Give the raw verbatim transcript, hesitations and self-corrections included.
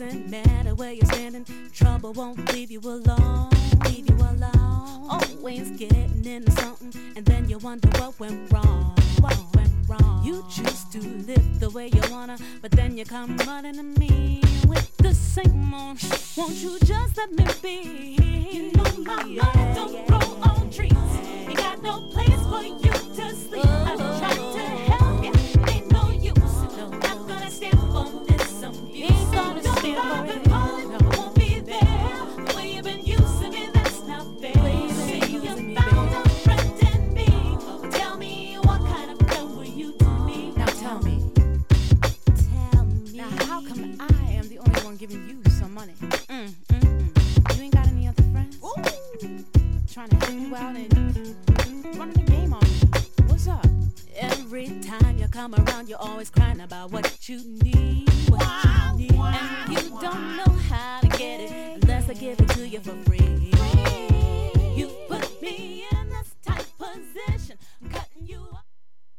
doesn't matter where you're standing, trouble won't leave you alone. Leave you alone. Always getting into something, and then you wonder what went wrong. What went wrong? You choose to live the way you wanna, but then you come running to me with the same old. Won't you just let me be? You know my yeah, mind don't yeah, grow yeah, on trees. Yeah. Ain't got no place for you to sleep. Oh, I'm trying to help you. Ain't no use. No, not gonna stand on this abuse. Ain't gonna so stand for it. No. I won't be there. The way you've been using me, that's not fair. Say you found a friend in me. Tell me what kind of friend were you to me? Now tell me. Tell me. Now how come I am the only one giving you some money? Mm, mm, mm. You ain't got any other friends? Ooh. Trying to help you out and running the game on me. What's up? Every time you come around, you're always crying about what you need. What you need. And you don't know how to get it unless I give it to you for free.